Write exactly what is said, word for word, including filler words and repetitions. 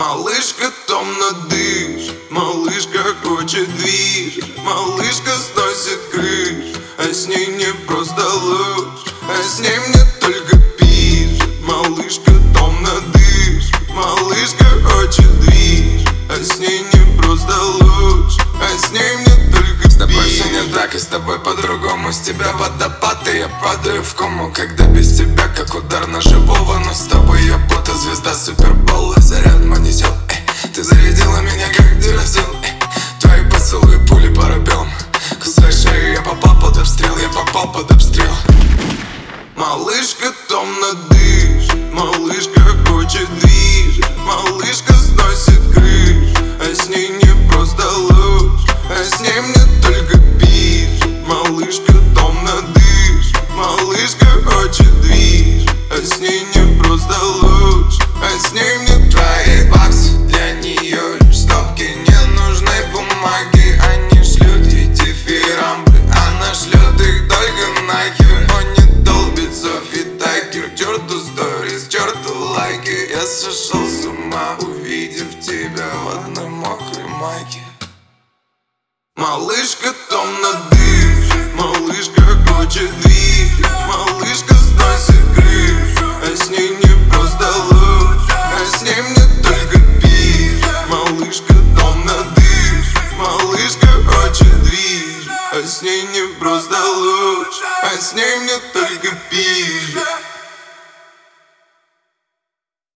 Малышка томно дышит, малышка хочет движ, малышка сносит крыш, а с ней не просто лучше, а с ней мне только пишет. Малышка томно дышит, малышка хочет движ, а с ней не просто лучше, а с ней мне только пишет. С тобой все не так, и с тобой по-другому. С тебя водопад, и я падаю в кому. Когда без тебя, как удар на живого. Но с тобой я будто звезда супербола. Заряд несет, эй, ты зарядила меня как дюразил, эй. Твои поцелуи пули по рубелам. Кусай шею, я попал под обстрел, я попал под обстрел. Малышка томно дышит, малышка хочет движ, малышка сносит крыш, а с ней не просто лучше, а с ней мне только пишет. Малышка томно дышит, малышка хочет движ, а с ней не просто лучше, а с ней мне твои баксы для нее лишь стопки ненужной бумаги. Они шлют ей дифирамбы, она шлет их только нахер. Он не долбит Софи Тайкер, к черту сторис, к черту лайки. Я сошел с ума, увидев тебя в одной мокрой майке. Малышка томно дышит, малышка хочет движ, малышка сносит крыш, а с ней не просто лучше, а с ней мне только пишет. Малышка томно дышит, малышка хочет движ, а с ней не просто лучше, а с ней мне только пишет.